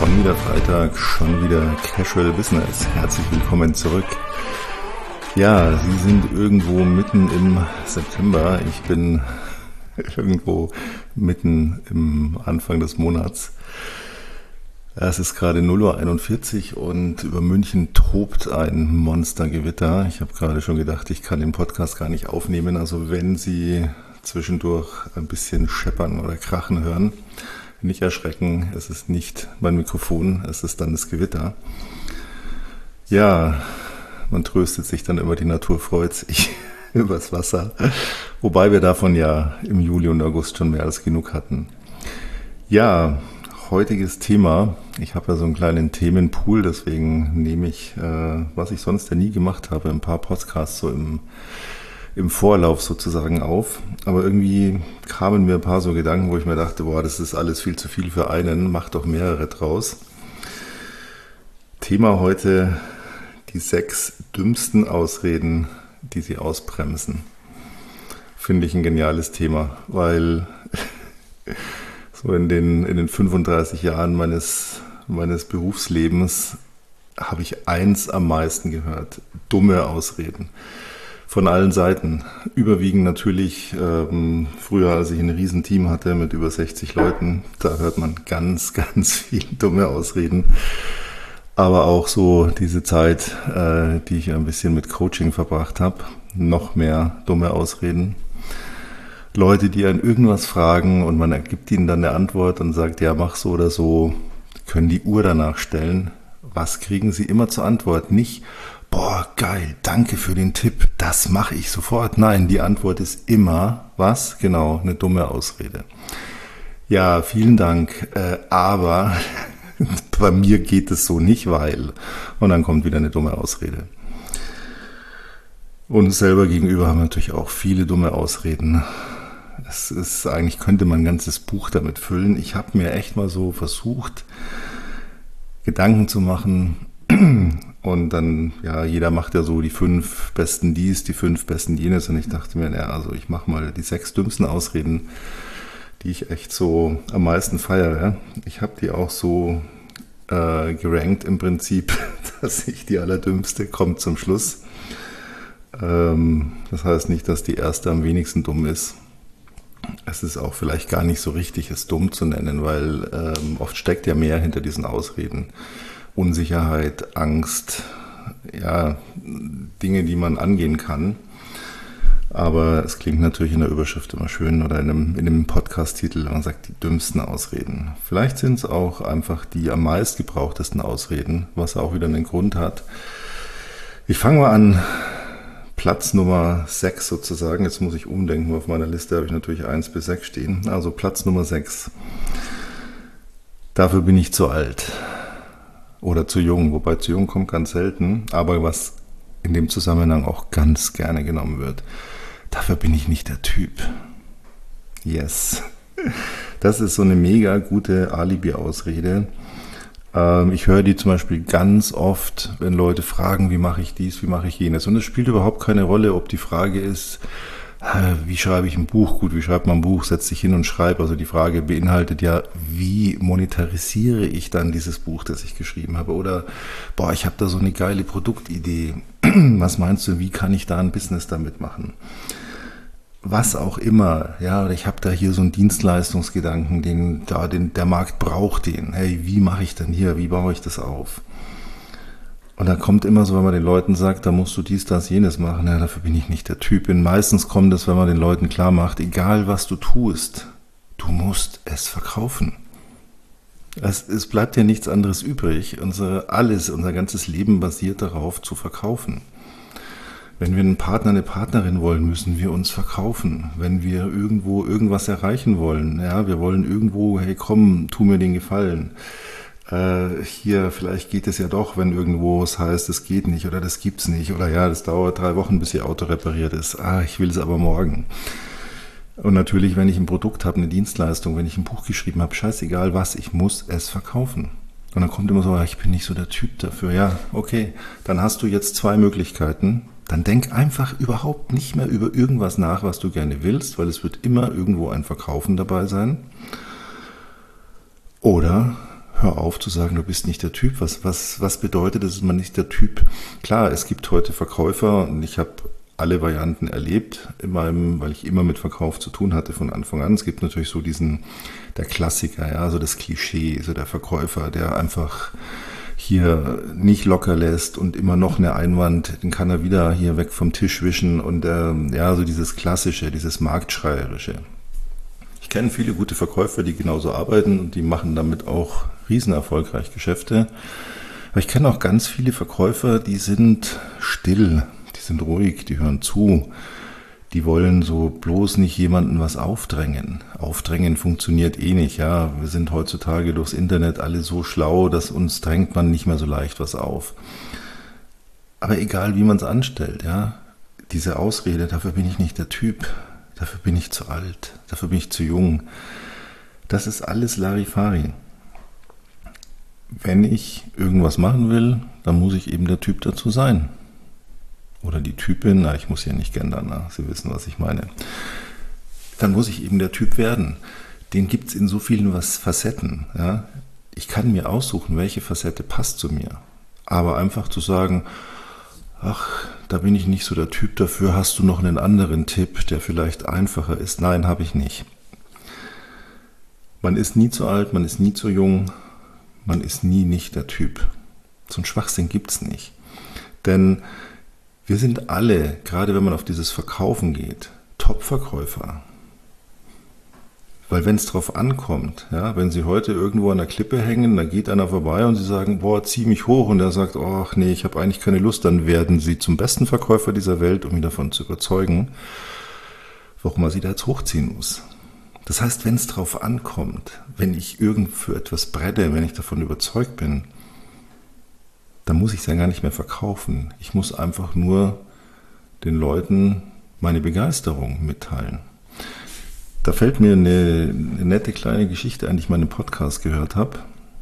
Schon wieder Freitag, schon wieder Casual Business. Herzlich willkommen zurück. Ja, Sie sind irgendwo mitten im September. Ich bin irgendwo mitten im Anfang des Monats. Es ist gerade 0:41 Uhr und über München tobt ein Monstergewitter. Ich habe gerade schon gedacht, ich kann den Podcast gar nicht aufnehmen. Also wenn Sie zwischendurch ein bisschen scheppern oder krachen hören, nicht erschrecken, es ist nicht mein Mikrofon, es ist dann das Gewitter. Ja, man tröstet sich dann immer, die Natur freut sich übers Wasser, wobei wir davon ja im Juli und August schon mehr als genug hatten. Ja, heutiges Thema, ich habe ja so einen kleinen Themenpool, deswegen nehme ich, was ich sonst ja nie gemacht habe, ein paar Podcasts so im Vorlauf sozusagen auf. Aber irgendwie kamen mir ein paar so Gedanken, wo ich mir dachte, boah, das ist alles viel zu viel für einen, mach doch mehrere draus. Thema heute, die 6 dümmsten Ausreden, die Sie ausbremsen. Finde ich ein geniales Thema, weil so in den 35 Jahren meines Berufslebens habe ich eins am meisten gehört, dumme Ausreden. Von allen Seiten. Überwiegend natürlich, früher, als ich ein Riesenteam hatte mit über 60 Leuten, da hört man ganz, ganz viel dumme Ausreden. Aber auch so diese Zeit, die ich ein bisschen mit Coaching verbracht habe, noch mehr dumme Ausreden. Leute, die einen irgendwas fragen und man gibt ihnen dann eine Antwort und sagt, ja, mach so oder so, können die Uhr danach stellen. Was kriegen sie immer zur Antwort? Nicht, boah, geil, danke für den Tipp, das mache ich sofort. Nein, die Antwort ist immer, was? Genau, eine dumme Ausrede. Ja, vielen Dank, aber bei mir geht es so nicht, weil. Und dann kommt wieder eine dumme Ausrede. Uns selber gegenüber haben wir natürlich auch viele dumme Ausreden. Es ist eigentlich, könnte man ein ganzes Buch damit füllen. Ich habe mir echt mal so versucht, Gedanken zu machen. Und dann, ja, jeder macht ja so die 5 besten dies, die 5 besten jenes. Und ich dachte mir, ja, also ich mache mal die 6 dümmsten Ausreden, die ich echt so am meisten feiere. Ich habe die auch so gerankt im Prinzip, dass ich die allerdümmste kommt zum Schluss. Das heißt nicht, dass die erste am wenigsten dumm ist. Es ist auch vielleicht gar nicht so richtig, es dumm zu nennen, weil oft steckt ja mehr hinter diesen Ausreden. Unsicherheit, Angst, ja, Dinge, die man angehen kann. Aber es klingt natürlich in der Überschrift immer schön oder in einem Podcast-Titel, wenn man sagt, die dümmsten Ausreden. Vielleicht sind es auch einfach die am meist gebrauchtesten Ausreden, was auch wieder einen Grund hat. Ich fange mal an, Platz Nummer 6 sozusagen. Jetzt muss ich umdenken, auf meiner Liste habe ich natürlich 1 bis 6 stehen. Also Platz Nummer 6. Dafür bin ich zu alt. Oder zu jung, wobei zu jung kommt ganz selten, aber was in dem Zusammenhang auch ganz gerne genommen wird. Dafür bin ich nicht der Typ. Yes. Das ist so eine mega gute Alibi-Ausrede. Ich höre die zum Beispiel ganz oft, wenn Leute fragen, wie mache ich dies, wie mache ich jenes. Und es spielt überhaupt keine Rolle, ob die Frage ist, wie schreibe ich ein Buch? Gut, wie schreibt man ein Buch? Setz dich hin und schreib. Also die Frage beinhaltet ja, wie monetarisiere ich dann dieses Buch, das ich geschrieben habe? Oder, boah, ich habe da so eine geile Produktidee. Was meinst du, wie kann ich da ein Business damit machen? Was auch immer, ja, oder ich habe da hier so einen Dienstleistungsgedanken, der Markt braucht den. Hey, wie mache ich denn hier? Wie baue ich das auf? Und da kommt immer so, wenn man den Leuten sagt, da musst du dies, das, jenes machen, ja, dafür bin ich nicht der Typ. Und meistens kommt es, wenn man den Leuten klar macht, egal was du tust, du musst es verkaufen. Es bleibt ja nichts anderes übrig. Unser ganzes Leben basiert darauf, zu verkaufen. Wenn wir einen Partner, eine Partnerin wollen, müssen wir uns verkaufen. Wenn wir irgendwo irgendwas erreichen wollen, ja, wir wollen irgendwo, hey komm, tu mir den Gefallen. Hier, vielleicht geht es ja doch, wenn irgendwo es heißt, es geht nicht oder das gibt's nicht oder ja, das dauert 3 Wochen, bis Ihr Auto repariert ist. Ich will es aber morgen. Und natürlich, wenn ich ein Produkt habe, eine Dienstleistung, wenn ich ein Buch geschrieben habe, scheißegal was, ich muss es verkaufen. Und dann kommt immer so, ich bin nicht so der Typ dafür. Ja, okay, dann hast du jetzt 2 Möglichkeiten. Dann denk einfach überhaupt nicht mehr über irgendwas nach, was du gerne willst, weil es wird immer irgendwo ein Verkaufen dabei sein. Oder hör auf zu sagen, du bist nicht der Typ. Was bedeutet es, man nicht der Typ? Klar, es gibt heute Verkäufer und ich habe alle Varianten erlebt, weil ich immer mit Verkauf zu tun hatte von Anfang an. Es gibt natürlich so der Klassiker, ja, so das Klischee, so der Verkäufer, der einfach hier nicht locker lässt und immer noch eine Einwand, den kann er wieder hier weg vom Tisch wischen und ja, so dieses Klassische, dieses Marktschreierische. Ich kenne viele gute Verkäufer, die genauso arbeiten und die machen damit auch riesen erfolgreich Geschäfte. Aber ich kenne auch ganz viele Verkäufer, die sind still, die sind ruhig, die hören zu. Die wollen so bloß nicht jemandem was aufdrängen. Aufdrängen funktioniert eh nicht, ja. Wir sind heutzutage durchs Internet alle so schlau, dass uns drängt man nicht mehr so leicht was auf. Aber egal, wie man es anstellt, ja. Diese Ausrede, dafür bin ich nicht der Typ, dafür bin ich zu alt, dafür bin ich zu jung. Das ist alles Larifari. Wenn ich irgendwas machen will, dann muss ich eben der Typ dazu sein. Oder die Typin, ich muss hier nicht gendern, Sie wissen, was ich meine. Dann muss ich eben der Typ werden. Den gibt es in so vielen Facetten. Ja? Ich kann mir aussuchen, welche Facette passt zu mir. Aber einfach zu sagen, ach, da bin ich nicht so der Typ dafür, hast du noch einen anderen Tipp, der vielleicht einfacher ist? Nein, habe ich nicht. Man ist nie zu alt, man ist nie zu jung, man ist nie nicht der Typ. So einen Schwachsinn gibt es nicht. Denn wir sind alle, gerade wenn man auf dieses Verkaufen geht, Top-Verkäufer. Weil wenn es drauf ankommt, ja, wenn Sie heute irgendwo an der Klippe hängen, da geht einer vorbei und Sie sagen, boah, zieh mich hoch, und er sagt, ach nee, ich habe eigentlich keine Lust, dann werden Sie zum besten Verkäufer dieser Welt, um ihn davon zu überzeugen, warum er Sie da jetzt hochziehen muss. Das heißt, wenn es drauf ankommt, wenn ich irgend für etwas brenne, wenn ich davon überzeugt bin, dann muss ich es ja gar nicht mehr verkaufen. Ich muss einfach nur den Leuten meine Begeisterung mitteilen. Da fällt mir eine nette kleine Geschichte ein, die ich mal in einem Podcast gehört habe.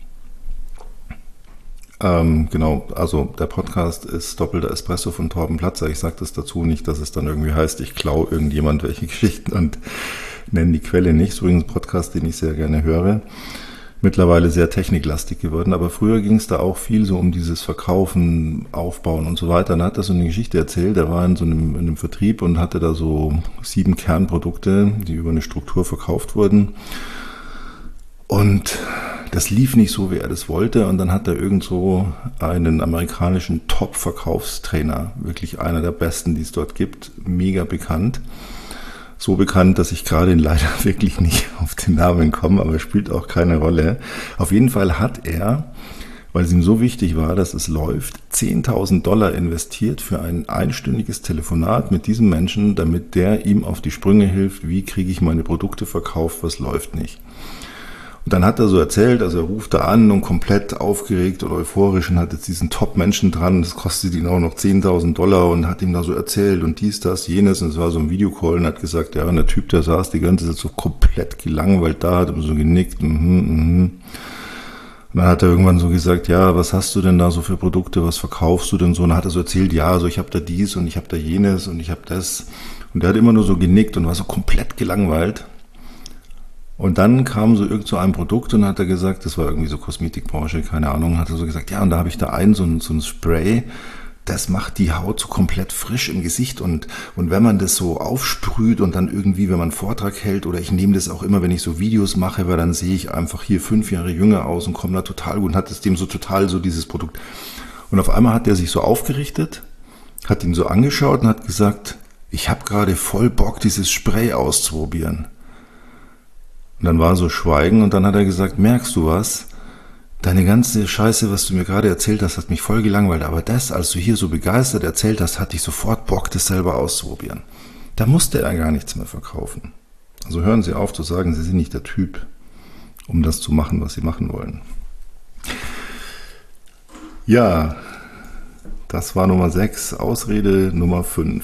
Genau, also der Podcast ist Doppelter Espresso von Torben Platzer. Ich sage das dazu nicht, dass es dann irgendwie heißt, ich klaue irgendjemand welche Geschichten und nenne die Quelle nicht. Das ist übrigens ein Podcast, den ich sehr gerne höre. Mittlerweile sehr techniklastig geworden, aber früher ging es da auch viel so um dieses Verkaufen, Aufbauen und so weiter. Dann hat er so eine Geschichte erzählt, er war in einem Vertrieb und hatte da so 7 Kernprodukte, die über eine Struktur verkauft wurden. Und das lief nicht so, wie er das wollte, und dann hat er irgend so einen amerikanischen Top-Verkaufstrainer, wirklich einer der besten, die es dort gibt, mega bekannt. So bekannt, dass ich gerade leider wirklich nicht auf den Namen komme, aber spielt auch keine Rolle. Auf jeden Fall hat er, weil es ihm so wichtig war, dass es läuft, $10.000 investiert für ein einstündiges Telefonat mit diesem Menschen, damit der ihm auf die Sprünge hilft, wie kriege ich meine Produkte verkauft, was läuft nicht. Und dann hat er so erzählt, also er ruft da an und komplett aufgeregt und euphorisch und hat jetzt diesen Top-Menschen dran, das kostet ihn auch noch $10.000, und hat ihm da so erzählt und dies, das, jenes, und es war so ein Videocall und hat gesagt, ja, und der Typ, der saß die ganze Zeit so komplett gelangweilt da, hat immer so genickt, Und dann hat er irgendwann so gesagt, ja, was hast du denn da so für Produkte, was verkaufst du denn so? Und dann hat er so erzählt, ja, also ich habe da dies und ich habe da jenes und ich habe das. Und der hat immer nur so genickt und war so komplett gelangweilt. Und dann kam so irgend so ein Produkt und hat er gesagt, das war irgendwie so Kosmetikbranche, keine Ahnung, hat er so gesagt, ja, und da habe ich da so ein Spray, das macht die Haut so komplett frisch im Gesicht, und wenn man das so aufsprüht und dann irgendwie, wenn man einen Vortrag hält, oder ich nehme das auch immer, wenn ich so Videos mache, weil dann sehe ich einfach hier 5 Jahre jünger aus und komme da total gut, und hat es dem so total so dieses Produkt. Und auf einmal hat er sich so aufgerichtet, hat ihn so angeschaut und hat gesagt, ich habe gerade voll Bock, dieses Spray auszuprobieren. Und dann war so Schweigen, und dann hat er gesagt, merkst du was? Deine ganze Scheiße, was du mir gerade erzählt hast, hat mich voll gelangweilt. Aber das, als du hier so begeistert erzählt hast, hatte ich sofort Bock, das selber auszuprobieren. Da musste er gar nichts mehr verkaufen. Also hören Sie auf zu sagen, Sie sind nicht der Typ, um das zu machen, was Sie machen wollen. Ja, das war Nummer 6. Ausrede Nummer 5.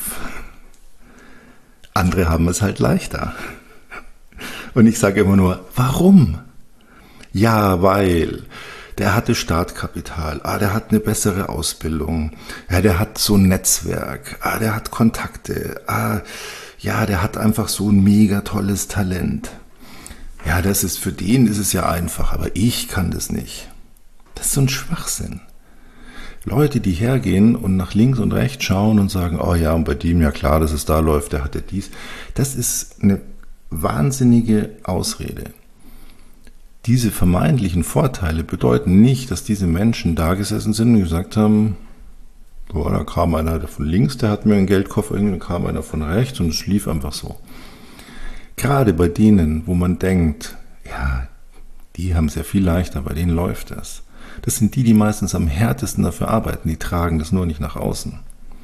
Andere haben es halt leichter. Und ich sage immer nur, warum? Ja, weil der hatte Startkapital, der hat eine bessere Ausbildung, ja, der hat so ein Netzwerk, der hat Kontakte, ja, der hat einfach so ein mega tolles Talent. Ja, für den ist es ja einfach, aber ich kann das nicht. Das ist so ein Schwachsinn. Leute, die hergehen und nach links und rechts schauen und sagen, oh ja, und bei dem, ja klar, dass es da läuft, der hat ja dies. Das ist eine wahnsinnige Ausrede. Diese vermeintlichen Vorteile bedeuten nicht, dass diese Menschen da gesessen sind und gesagt haben, boah, da kam einer von links, der hat mir einen Geldkoffer, dann kam einer von rechts und es lief einfach so. Gerade bei denen, wo man denkt, ja, die haben es ja viel leichter, bei denen läuft das. Das sind die meistens am härtesten dafür arbeiten, die tragen das nur nicht nach außen.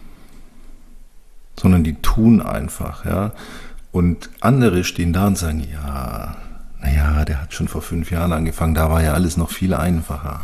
Sondern die tun einfach, ja. Und andere stehen da und sagen, ja, naja, der hat schon vor 5 Jahren angefangen, da war ja alles noch viel einfacher.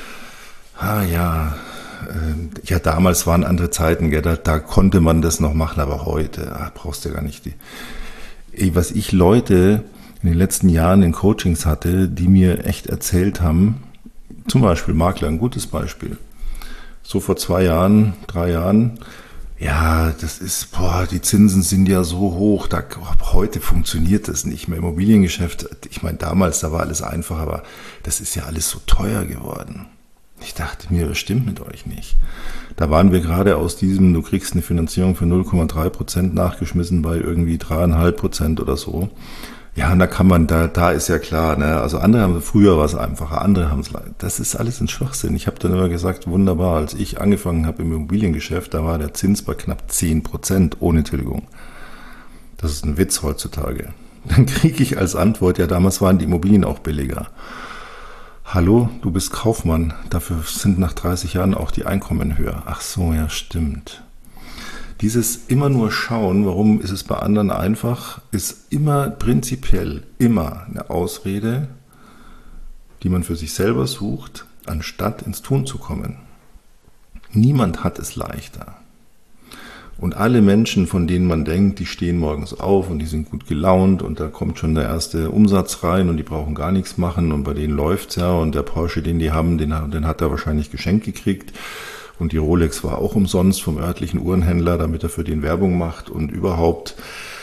Ja, damals waren andere Zeiten, gell, da konnte man das noch machen, aber heute brauchst du ja gar nicht was ich Leute in den letzten Jahren in Coachings hatte, die mir echt erzählt haben, zum Beispiel Makler, ein gutes Beispiel. So vor 2 Jahren, 3 Jahren, ja, die Zinsen sind ja so hoch, heute funktioniert das nicht mehr. Immobiliengeschäft, ich meine, damals, da war alles einfach, aber das ist ja alles so teuer geworden. Ich dachte mir, das stimmt mit euch nicht. Da waren wir gerade aus diesem, du kriegst eine Finanzierung für 0,3% nachgeschmissen bei irgendwie 3,5% oder so. Ja, und da kann man, da ist ja klar, ne? Also andere haben früher was einfacher, andere haben es leider. Das ist alles ein Schwachsinn. Ich habe dann immer gesagt, wunderbar, als ich angefangen habe im Immobiliengeschäft, da war der Zins bei knapp 10% ohne Tilgung. Das ist ein Witz heutzutage. Dann kriege ich als Antwort, ja, damals waren die Immobilien auch billiger. Hallo, du bist Kaufmann, dafür sind nach 30 Jahren auch die Einkommen höher. Ach so, ja, stimmt. Dieses immer nur schauen, warum ist es bei anderen einfach, ist immer prinzipiell immer eine Ausrede, die man für sich selber sucht, anstatt ins Tun zu kommen. Niemand hat es leichter. Und alle Menschen, von denen man denkt, die stehen morgens auf und die sind gut gelaunt und da kommt schon der erste Umsatz rein und die brauchen gar nichts machen und bei denen läuft's ja und der Porsche, den die haben, den hat er wahrscheinlich geschenkt gekriegt. Und die Rolex war auch umsonst vom örtlichen Uhrenhändler, damit er für den Werbung macht. Und überhaupt,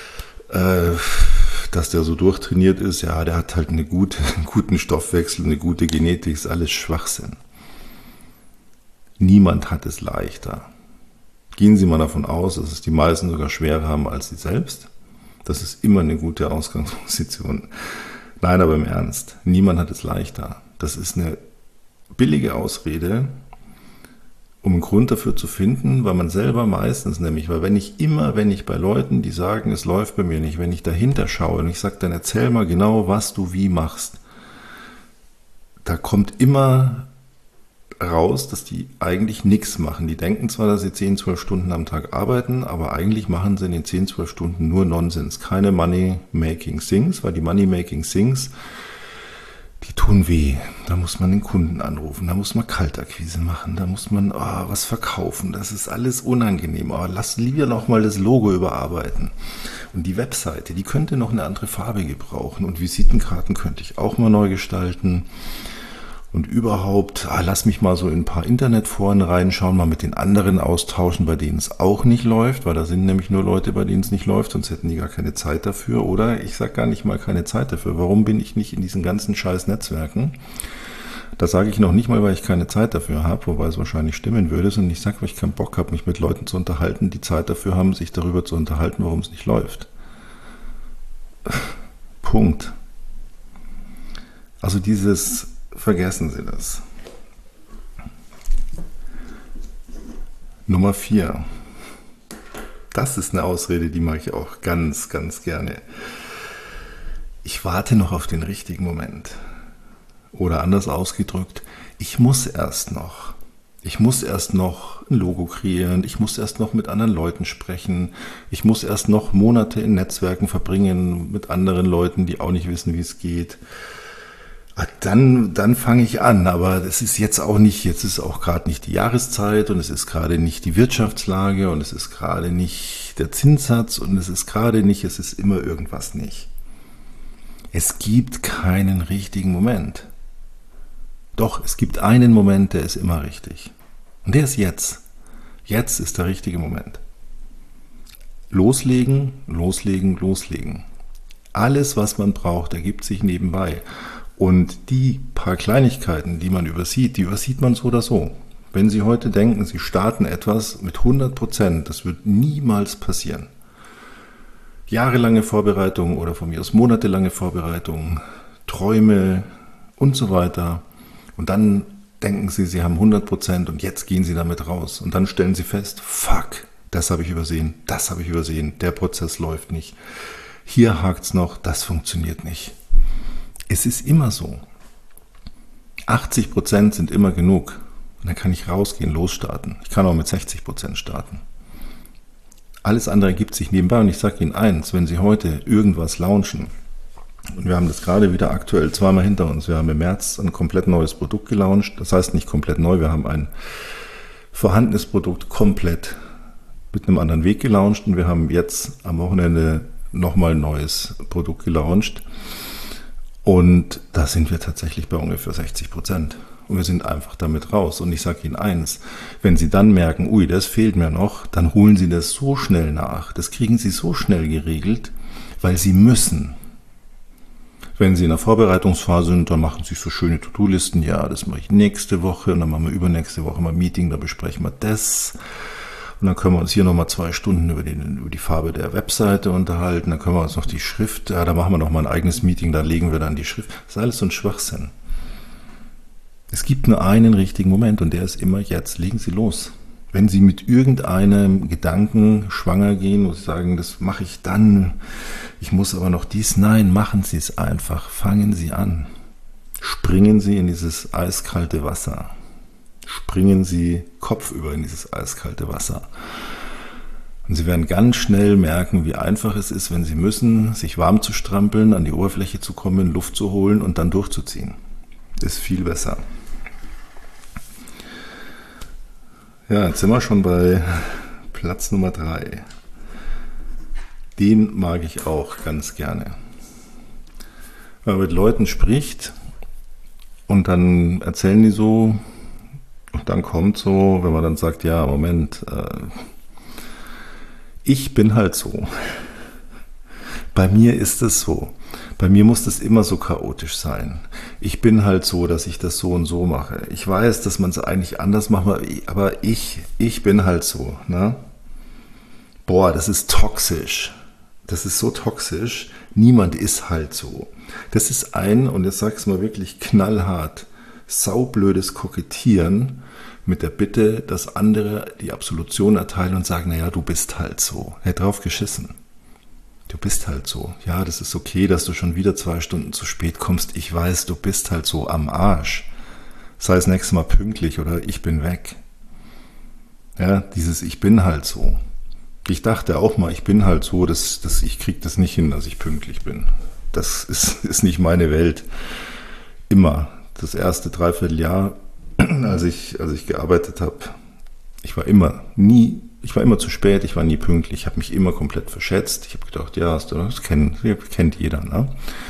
dass der so durchtrainiert ist, ja, der hat halt einen guten Stoffwechsel, eine gute Genetik, ist alles Schwachsinn. Niemand hat es leichter. Gehen Sie mal davon aus, dass es die meisten sogar schwerer haben als Sie selbst. Das ist immer eine gute Ausgangsposition. Nein, aber im Ernst, niemand hat es leichter. Das ist eine billige Ausrede, um einen Grund dafür zu finden, weil man selber meistens nämlich, weil wenn ich bei Leuten, die sagen, es läuft bei mir nicht, wenn ich dahinter schaue und ich sage, dann erzähl mal genau, was du wie machst, da kommt immer raus, dass die eigentlich nichts machen. Die denken zwar, dass sie 10, 12 Stunden am Tag arbeiten, aber eigentlich machen sie in den 10, 12 Stunden nur Nonsens. Keine Money-Making Things, weil die Money-Making Things, die tun weh. Da muss man den Kunden anrufen, da muss man Kaltakquise machen, da muss man was verkaufen. Das ist alles unangenehm. Lass lieber noch mal das Logo überarbeiten. Und die Webseite, die könnte noch eine andere Farbe gebrauchen. Und Visitenkarten könnte ich auch mal neu gestalten. Und überhaupt, lass mich mal so in ein paar Internetforen reinschauen, mal mit den anderen austauschen, bei denen es auch nicht läuft, weil da sind nämlich nur Leute, bei denen es nicht läuft, sonst hätten die gar keine Zeit dafür. Oder ich sage gar nicht mal keine Zeit dafür. Warum bin ich nicht in diesen ganzen scheiß Netzwerken? Das sage ich noch nicht mal, weil ich keine Zeit dafür habe, wobei es wahrscheinlich stimmen würde, sondern ich sage, weil ich keinen Bock habe, mich mit Leuten zu unterhalten, die Zeit dafür haben, sich darüber zu unterhalten, warum es nicht läuft. Punkt. Also vergessen Sie das. Nummer 4. Das ist eine Ausrede, die mache ich auch ganz, ganz gerne. Ich warte noch auf den richtigen Moment. Oder anders ausgedrückt, ich muss erst noch ein Logo kreieren, ich muss erst noch mit anderen Leuten sprechen, ich muss erst noch Monate in Netzwerken verbringen mit anderen Leuten, die auch nicht wissen, wie es geht. Dann fange ich an, aber das ist jetzt ist auch gerade nicht die Jahreszeit und es ist gerade nicht die Wirtschaftslage und es ist gerade nicht der Zinssatz und es ist immer irgendwas nicht. Es gibt keinen richtigen Moment. Doch, es gibt einen Moment, der ist immer richtig. Und der ist jetzt. Jetzt ist der richtige Moment. Loslegen, loslegen, loslegen. Alles, was man braucht, ergibt sich nebenbei. Und die paar Kleinigkeiten, die man übersieht, die übersieht man so oder so. Wenn Sie heute denken, Sie starten etwas mit 100%, das wird niemals passieren. Jahrelange Vorbereitungen oder von mir aus monatelange Vorbereitungen, Träume und so weiter. Und dann denken Sie, Sie haben 100% und jetzt gehen Sie damit raus. Und dann stellen Sie fest, fuck, das habe ich übersehen, der Prozess läuft nicht. Hier hakt's noch, das funktioniert nicht. Es ist immer so. 80% sind immer genug. Und dann kann ich rausgehen, losstarten. Ich kann auch mit 60% starten. Alles andere gibt sich nebenbei. Und ich sage Ihnen eins, wenn Sie heute irgendwas launchen, und wir haben das gerade wieder aktuell zweimal hinter uns, wir haben im März ein komplett neues Produkt gelauncht. Das heißt nicht komplett neu, wir haben ein vorhandenes Produkt komplett mit einem anderen Weg gelauncht. Und wir haben jetzt am Wochenende nochmal ein neues Produkt gelauncht. Und da sind wir tatsächlich bei ungefähr 60%. Und wir sind einfach damit raus. Und ich sage Ihnen eins, wenn Sie dann merken, ui, das fehlt mir noch, dann holen Sie das so schnell nach. Das kriegen Sie so schnell geregelt, weil Sie müssen. Wenn Sie in der Vorbereitungsphase sind, dann machen Sie so schöne To-Do-Listen. Ja, das mache ich nächste Woche und dann machen wir übernächste Woche mal ein Meeting, da besprechen wir das. Und dann können wir uns hier nochmal 2 Stunden über die Farbe der Webseite unterhalten. Dann können wir uns noch die Schrift, ja, da machen wir nochmal ein eigenes Meeting, da legen wir dann die Schrift. Das ist alles so ein Schwachsinn. Es gibt nur einen richtigen Moment und der ist immer jetzt. Legen Sie los. Wenn Sie mit irgendeinem Gedanken schwanger gehen und sagen, das mache ich dann, ich muss aber noch dies, nein, machen Sie es einfach. Fangen Sie an. Springen Sie in dieses eiskalte Wasser. Springen Sie kopfüber in dieses eiskalte Wasser. Und Sie werden ganz schnell merken, wie einfach es ist, wenn Sie müssen, sich warm zu strampeln, an die Oberfläche zu kommen, Luft zu holen und dann durchzuziehen. Ist viel besser. Ja, jetzt sind wir schon bei Platz Nummer 3. Den mag ich auch ganz gerne. Wenn man mit Leuten spricht und dann erzählen die so, und dann kommt so, wenn man dann sagt, ja, Moment, ich bin halt so. Bei mir ist es so. Bei mir muss das immer so chaotisch sein. Ich bin halt so, dass ich das so und so mache. Ich weiß, dass man es eigentlich anders macht, aber ich bin halt so. Ne? Boah, das ist toxisch. Das ist so toxisch. Niemand ist halt so. Das ist und jetzt sag ich es mal wirklich knallhart, saublödes Kokettieren mit der Bitte, dass andere die Absolution erteilen und sagen, naja, du bist halt so. Er hat drauf geschissen. Du bist halt so. Ja, das ist okay, dass du schon wieder 2 Stunden zu spät kommst. Ich weiß, du bist halt so am Arsch. Sei das nächste Mal pünktlich oder ich bin weg. Ja, dieses ich bin halt so. Ich dachte auch mal, ich bin halt so, dass ich kriege das nicht hin, dass ich pünktlich bin. Das ist nicht meine Welt. Immer. Das erste Dreivierteljahr, als ich gearbeitet habe, ich war immer zu spät, ich war nie pünktlich, ich habe mich immer komplett verschätzt. Ich habe gedacht, ja, das kennt jeder. Ne?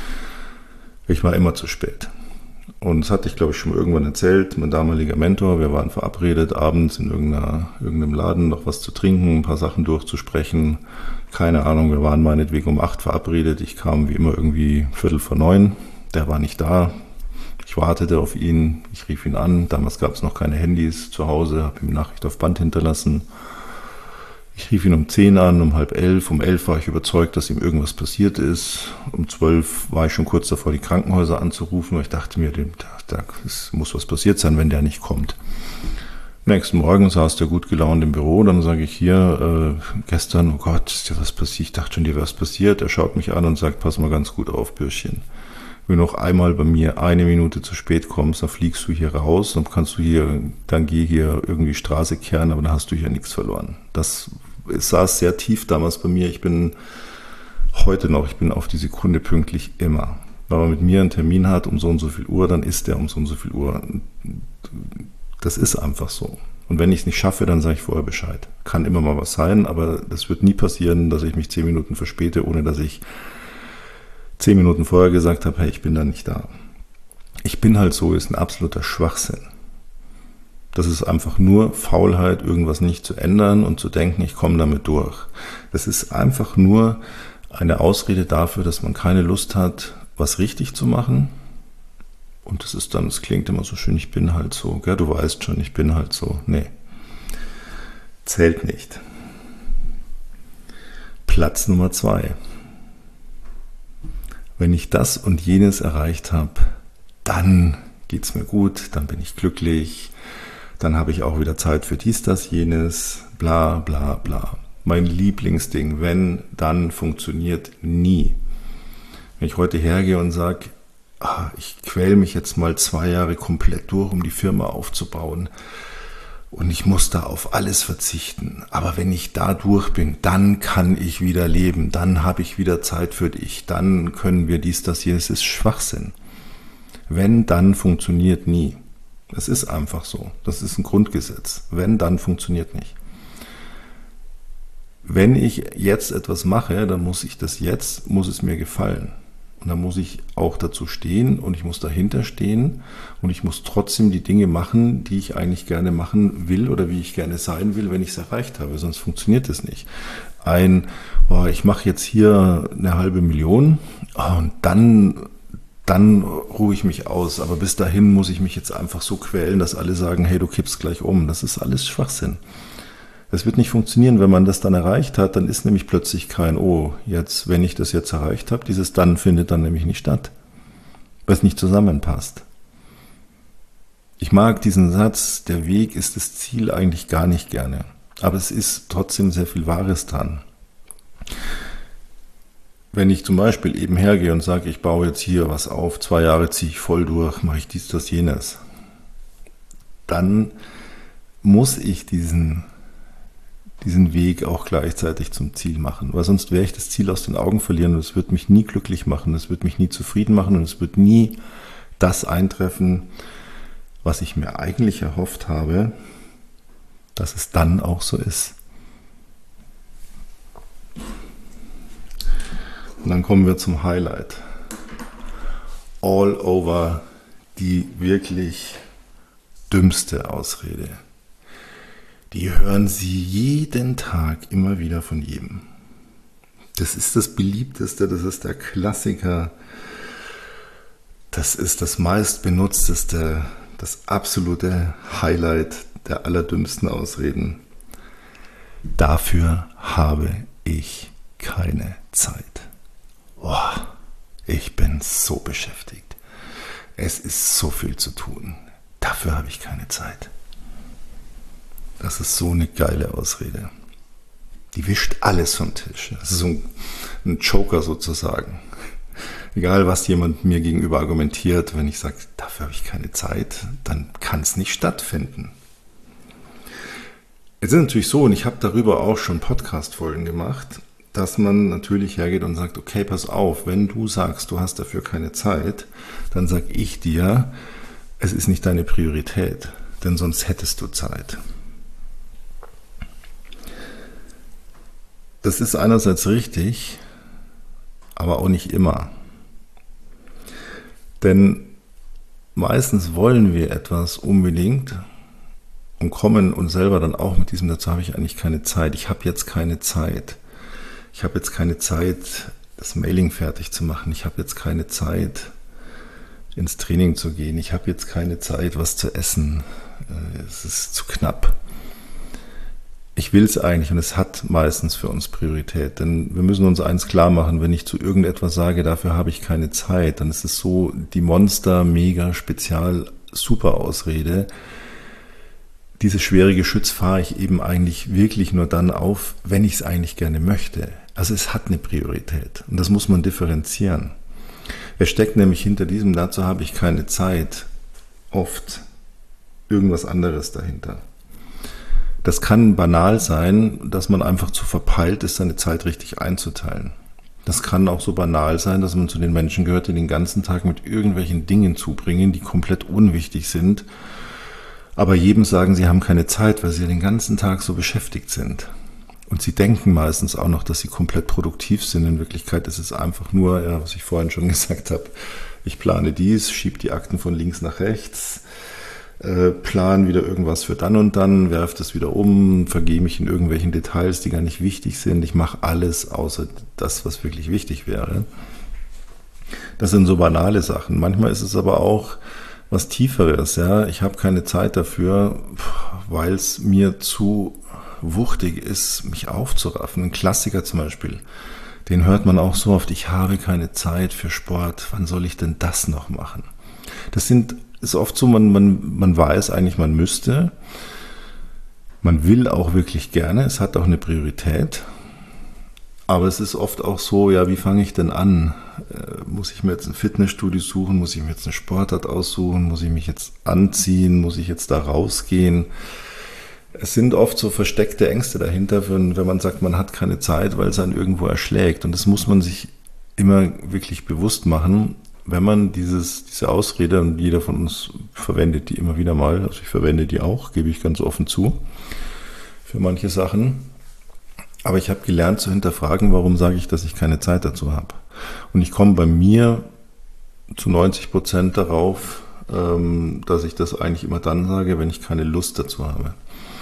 Ich war immer zu spät. Und das hatte ich, glaube ich, schon mal irgendwann erzählt. Mein damaliger Mentor, wir waren verabredet, abends in irgendeinem Laden noch was zu trinken, ein paar Sachen durchzusprechen. Keine Ahnung, wir waren meinetwegen um 8 verabredet. Ich kam wie immer irgendwie 8:45. Der war nicht da. Ich wartete auf ihn, ich rief ihn an. Damals gab es noch keine Handys zu Hause, habe ihm eine Nachricht auf Band hinterlassen. Ich rief ihn um 10 an, um 10:30. Um 11 war ich überzeugt, dass ihm irgendwas passiert ist. Um 12 war ich schon kurz davor, die Krankenhäuser anzurufen, weil ich dachte mir, da muss was passiert sein, wenn der nicht kommt. Nächsten Morgen saß der gut gelaunt im Büro, dann sage ich hier, gestern, oh Gott, ist dir was passiert? Ich dachte schon, dir wäre was passiert. Er schaut mich an und sagt, pass mal ganz gut auf, Bürschchen. Wenn du noch einmal bei mir 1 Minute zu spät kommst, dann fliegst du hier raus, dann geh hier irgendwie Straße kehren, aber dann hast du hier nichts verloren. Es saß sehr tief damals bei mir. Ich bin auf die Sekunde pünktlich immer. Wenn man mit mir einen Termin hat um so und so viel Uhr, dann ist der um so und so viel Uhr. Das ist einfach so. Und wenn ich es nicht schaffe, dann sage ich vorher Bescheid. Kann immer mal was sein, aber das wird nie passieren, dass ich mich 10 Minuten verspäte, ohne dass ich 10 Minuten vorher gesagt habe, hey, ich bin da nicht da. Ich bin halt so, ist ein absoluter Schwachsinn. Das ist einfach nur Faulheit, irgendwas nicht zu ändern und zu denken, ich komme damit durch. Das ist einfach nur eine Ausrede dafür, dass man keine Lust hat, was richtig zu machen. Und das ist dann, es klingt immer so schön, ich bin halt so. Gell, du weißt schon, ich bin halt so. Nee, zählt nicht. Platz Nummer 2. Wenn ich das und jenes erreicht habe, dann geht es mir gut, dann bin ich glücklich, dann habe ich auch wieder Zeit für dies, das, jenes, bla bla bla. Mein Lieblingsding, wenn, dann funktioniert nie. Wenn ich heute hergehe und sage, ich quäle mich jetzt mal 2 Jahre komplett durch, um die Firma aufzubauen und ich muss da auf alles verzichten. Aber wenn ich da durch bin, dann kann ich wieder leben, dann habe ich wieder Zeit für dich, dann können wir dies, das, jenes, ist Schwachsinn. Wenn, dann funktioniert nie. Es ist einfach so. Das ist ein Grundgesetz. Wenn, dann funktioniert nicht. Wenn ich jetzt etwas mache, dann muss es mir gefallen. Und dann muss ich auch dazu stehen und ich muss dahinter stehen und ich muss trotzdem die Dinge machen, die ich eigentlich gerne machen will oder wie ich gerne sein will, wenn ich es erreicht habe. Sonst funktioniert es nicht. Ich mache jetzt hier 500.000 und dann ruhe ich mich aus. Aber bis dahin muss ich mich jetzt einfach so quälen, dass alle sagen, hey, du kippst gleich um. Das ist alles Schwachsinn. Das wird nicht funktionieren, wenn man das dann erreicht hat, dann ist nämlich plötzlich kein, wenn ich das jetzt erreicht habe, dieses dann findet dann nämlich nicht statt, weil es nicht zusammenpasst. Ich mag diesen Satz, der Weg ist das Ziel, eigentlich gar nicht gerne, aber es ist trotzdem sehr viel Wahres dran. Wenn ich zum Beispiel eben hergehe und sage, ich baue jetzt hier was auf, 2 Jahre ziehe ich voll durch, mache ich dies, das, jenes, dann muss ich diesen Weg auch gleichzeitig zum Ziel machen, weil sonst werde ich das Ziel aus den Augen verlieren und es wird mich nie glücklich machen, es wird mich nie zufrieden machen und es wird nie das eintreffen, was ich mir eigentlich erhofft habe, dass es dann auch so ist. Und dann kommen wir zum Highlight. All over die wirklich dümmste Ausrede. Die hören Sie jeden Tag immer wieder von jedem. Das ist das beliebteste, das ist der Klassiker, das ist das meistbenutzteste, das absolute Highlight der allerdümmsten Ausreden. Dafür habe ich keine Zeit. Ich bin so beschäftigt. Es ist so viel zu tun. Dafür habe ich keine Zeit. Das ist so eine geile Ausrede. Die wischt alles vom Tisch. Das ist so ein Joker sozusagen. Egal, was jemand mir gegenüber argumentiert, wenn ich sage, dafür habe ich keine Zeit, dann kann es nicht stattfinden. Es ist natürlich so, und ich habe darüber auch schon Podcast-Folgen gemacht, dass man natürlich hergeht und sagt, okay, pass auf, wenn du sagst, du hast dafür keine Zeit, dann sage ich dir, es ist nicht deine Priorität, denn sonst hättest du Zeit. Das ist einerseits richtig, aber auch nicht immer. Denn meistens wollen wir etwas unbedingt und kommen uns selber dann auch mit diesem, dazu habe ich eigentlich keine Zeit. Ich habe jetzt keine Zeit. Ich habe jetzt keine Zeit, das Mailing fertig zu machen. Ich habe jetzt keine Zeit, ins Training zu gehen. Ich habe jetzt keine Zeit, was zu essen. Es ist zu knapp. Ich will es eigentlich und es hat meistens für uns Priorität, denn wir müssen uns eins klar machen, wenn ich zu irgendetwas sage, dafür habe ich keine Zeit, dann ist es so die Monster-Mega-Spezial-Super-Ausrede. Dieses schwere Geschütz fahre ich eben eigentlich wirklich nur dann auf, wenn ich es eigentlich gerne möchte. Also es hat eine Priorität und das muss man differenzieren. Es steckt nämlich hinter diesem, dazu habe ich keine Zeit, oft irgendwas anderes dahinter. Das kann banal sein, dass man einfach zu verpeilt ist, seine Zeit richtig einzuteilen. Das kann auch so banal sein, dass man zu den Menschen gehört, die den ganzen Tag mit irgendwelchen Dingen zubringen, die komplett unwichtig sind, aber jedem sagen, sie haben keine Zeit, weil sie den ganzen Tag so beschäftigt sind. Und sie denken meistens auch noch, dass sie komplett produktiv sind. In Wirklichkeit ist es einfach nur, was ich vorhin schon gesagt habe, ich plane dies, schiebe die Akten von links nach rechts, plan wieder irgendwas für dann und dann, werfe das wieder um, vergehe mich in irgendwelchen Details, die gar nicht wichtig sind. Ich mache alles außer das, was wirklich wichtig wäre. Das sind so banale Sachen. Manchmal ist es aber auch was Tieferes. Ja? Ich habe keine Zeit dafür, weil es mir zu wuchtig ist, mich aufzuraffen. Ein Klassiker zum Beispiel, den hört man auch so oft: Ich habe keine Zeit für Sport. Wann soll ich denn das noch machen? Ist oft so, man weiß eigentlich, man müsste. Man will auch wirklich gerne. Es hat auch eine Priorität. Aber es ist oft auch so, ja, wie fange ich denn an? Muss ich mir jetzt ein Fitnessstudio suchen? Muss ich mir jetzt eine Sportart aussuchen? Muss ich mich jetzt anziehen? Muss ich jetzt da rausgehen? Es sind oft so versteckte Ängste dahinter, wenn man sagt, man hat keine Zeit, weil es einen irgendwo erschlägt. Und das muss man sich immer wirklich bewusst machen, wenn man diese Ausrede, und jeder von uns verwendet die immer wieder mal, also ich verwende die auch, gebe ich ganz offen zu, für manche Sachen. Aber ich habe gelernt zu hinterfragen, warum sage ich, dass ich keine Zeit dazu habe. Und ich komme bei mir zu 90% darauf, dass ich das eigentlich immer dann sage, wenn ich keine Lust dazu habe.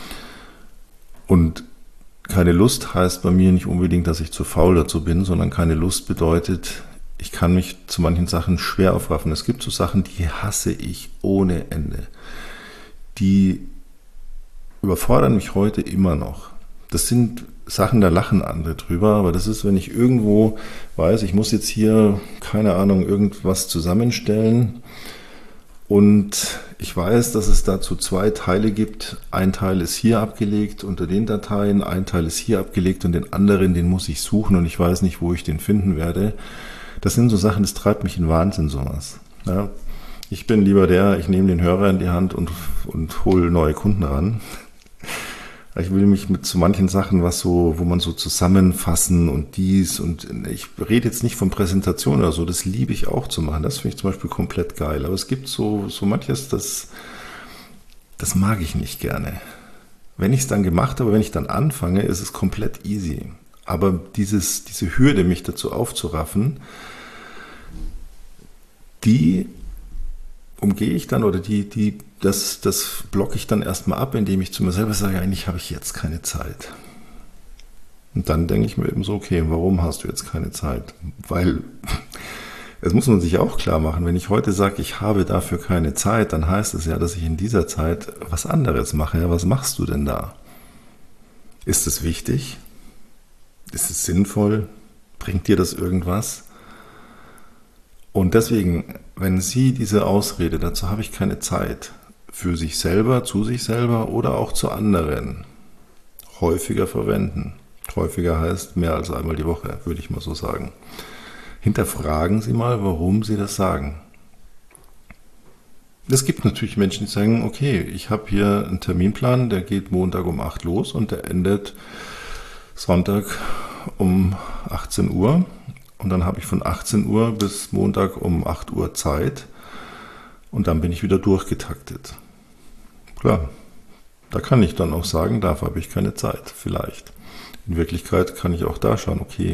Und keine Lust heißt bei mir nicht unbedingt, dass ich zu faul dazu bin, sondern keine Lust bedeutet, ich kann mich zu manchen Sachen schwer aufraffen. Es gibt so Sachen, die hasse ich ohne Ende. Die überfordern mich heute immer noch. Das sind Sachen, da lachen andere drüber, aber das ist, wenn ich irgendwo weiß, ich muss jetzt hier, keine Ahnung, irgendwas zusammenstellen und ich weiß, dass es dazu 2 Teile gibt. Ein Teil ist hier abgelegt unter den Dateien, ein Teil ist hier abgelegt und den anderen, den muss ich suchen und ich weiß nicht, wo ich den finden werde. Das sind so Sachen, das treibt mich in Wahnsinn, sowas. Ja, ich bin lieber ich nehme den Hörer in die Hand und hole neue Kunden ran. Ich will mich mit so manchen Sachen, wo man so zusammenfassen und dies, und ich rede jetzt nicht von Präsentation oder so, das liebe ich auch zu machen. Das finde ich zum Beispiel komplett geil. Aber es gibt so manches, das mag ich nicht gerne. Wenn ich es dann gemacht habe, wenn ich dann anfange, ist es komplett easy. Aber diese Hürde, mich dazu aufzuraffen, die umgehe ich dann, oder das blocke ich dann erstmal ab, indem ich zu mir selber sage, eigentlich habe ich jetzt keine Zeit. Und dann denke ich mir eben so, okay, warum hast du jetzt keine Zeit? Weil, das muss man sich auch klar machen, wenn ich heute sage, ich habe dafür keine Zeit, dann heißt es ja, dass ich in dieser Zeit was anderes mache. Ja, was machst du denn da? Ist es wichtig? Ist es sinnvoll? Bringt dir das irgendwas? Und deswegen, wenn Sie diese Ausrede, dazu habe ich keine Zeit, für sich selber, zu sich selber oder auch zu anderen, häufiger verwenden. Häufiger heißt mehr als einmal die Woche, würde ich mal so sagen. Hinterfragen Sie mal, warum Sie das sagen. Es gibt natürlich Menschen, die sagen, okay, ich habe hier einen Terminplan, der geht Montag um 8 los und der endet Sonntag um 18 Uhr. Und dann habe ich von 18 Uhr bis Montag um 8 Uhr Zeit und dann bin ich wieder durchgetaktet. Klar, da kann ich dann auch sagen, dafür habe ich keine Zeit, vielleicht. In Wirklichkeit kann ich auch da schauen, okay,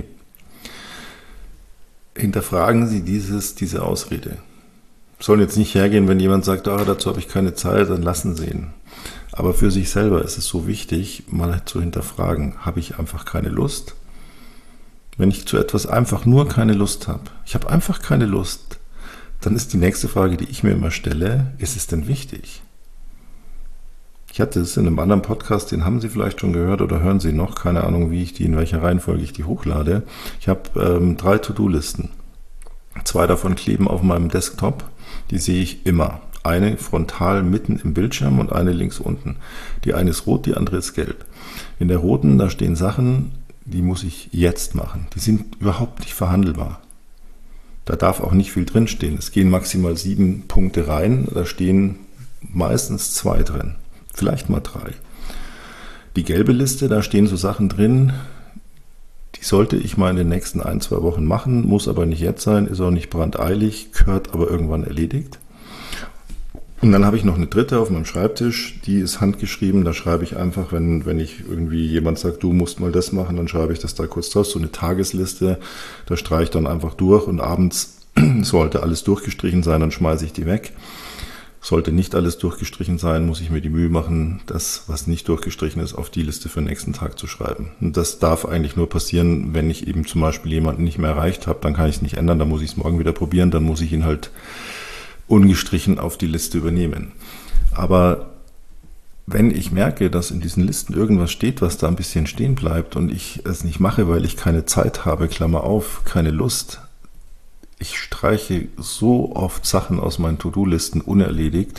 hinterfragen Sie diese Ausrede. Sollen jetzt nicht hergehen, wenn jemand sagt, dazu habe ich keine Zeit, dann lassen Sie ihn. Aber für sich selber ist es so wichtig, mal zu hinterfragen, habe ich einfach keine Lust? Wenn ich zu etwas einfach nur keine Lust habe, ich habe einfach keine Lust, dann ist die nächste Frage, die ich mir immer stelle, ist es denn wichtig? Ich hatte es in einem anderen Podcast, den haben Sie vielleicht schon gehört oder hören Sie noch, keine Ahnung, in welcher Reihenfolge ich die hochlade. Ich habe 3 To-Do-Listen. 2 davon kleben auf meinem Desktop, die sehe ich immer. Eine frontal mitten im Bildschirm und eine links unten. Die eine ist rot, die andere ist gelb. In der roten, da stehen Sachen, die muss ich jetzt machen. Die sind überhaupt nicht verhandelbar. Da darf auch nicht viel drinstehen. Es gehen maximal 7 Punkte rein. Da stehen meistens 2 drin. Vielleicht mal 3. Die gelbe Liste, da stehen so Sachen drin, die sollte ich mal in den nächsten 1-2 Wochen machen, muss aber nicht jetzt sein, ist auch nicht brandeilig, gehört aber irgendwann erledigt. Und dann habe ich noch eine 3. auf meinem Schreibtisch, die ist handgeschrieben, da schreibe ich einfach, wenn ich irgendwie jemand sagt, du musst mal das machen, dann schreibe ich das da kurz drauf, so eine Tagesliste, da streiche ich dann einfach durch und abends sollte alles durchgestrichen sein, dann schmeiße ich die weg. Sollte nicht alles durchgestrichen sein, muss ich mir die Mühe machen, das, was nicht durchgestrichen ist, auf die Liste für den nächsten Tag zu schreiben. Und das darf eigentlich nur passieren, wenn ich eben zum Beispiel jemanden nicht mehr erreicht habe. Dann kann ich es nicht ändern, dann muss ich es morgen wieder probieren, dann muss ich ihn halt ungestrichen auf die Liste übernehmen. Aber wenn ich merke, dass in diesen Listen irgendwas steht, was da ein bisschen stehen bleibt und ich es nicht mache, weil ich keine Zeit habe, Klammer auf, keine Lust, ich streiche so oft Sachen aus meinen To-Do-Listen unerledigt,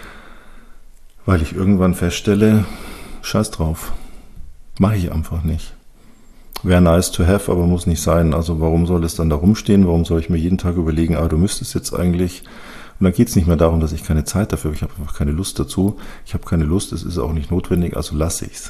weil ich irgendwann feststelle, scheiß drauf, mache ich einfach nicht. Wäre nice to have, aber muss nicht sein. Also warum soll es dann da rumstehen? Warum soll ich mir jeden Tag überlegen, du müsstest jetzt eigentlich... Und dann geht es nicht mehr darum, dass ich keine Zeit dafür habe, ich habe einfach keine Lust dazu. Ich habe keine Lust, es ist auch nicht notwendig, also lasse ich es.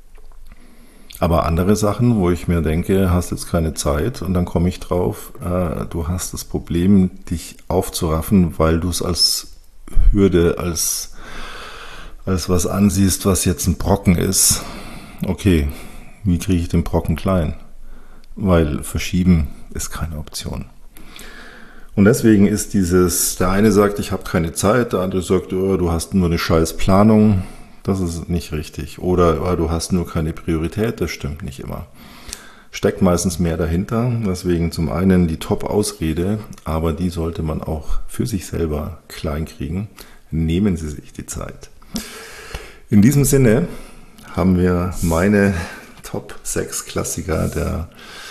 Aber andere Sachen, wo ich mir denke, hast jetzt keine Zeit und dann komme ich drauf, du hast das Problem, dich aufzuraffen, weil du es als Hürde, als was ansiehst, was jetzt ein Brocken ist. Okay, wie kriege ich den Brocken klein? Weil verschieben ist keine Option. Und deswegen ist der eine sagt, ich habe keine Zeit, der andere sagt, du hast nur eine scheiß Planung. Das ist nicht richtig. Oder du hast nur keine Priorität, das stimmt nicht immer. Steckt meistens mehr dahinter. Deswegen zum einen die Top-Ausrede, aber die sollte man auch für sich selber klein kriegen. Nehmen Sie sich die Zeit. In diesem Sinne haben wir meine Top 6 Klassiker der,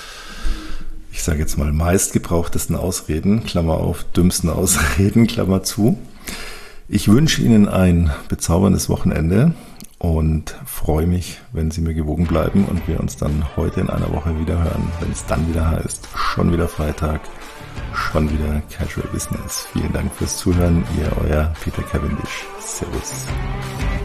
ich sage jetzt mal, meistgebrauchtesten Ausreden, Klammer auf, dümmsten Ausreden, Klammer zu. Ich wünsche Ihnen ein bezauberndes Wochenende und freue mich, wenn Sie mir gewogen bleiben und wir uns dann heute in einer Woche wieder hören, wenn es dann wieder heißt, schon wieder Freitag, schon wieder Casual Business. Vielen Dank fürs Zuhören, Ihr euer Peter Cavendish. Servus.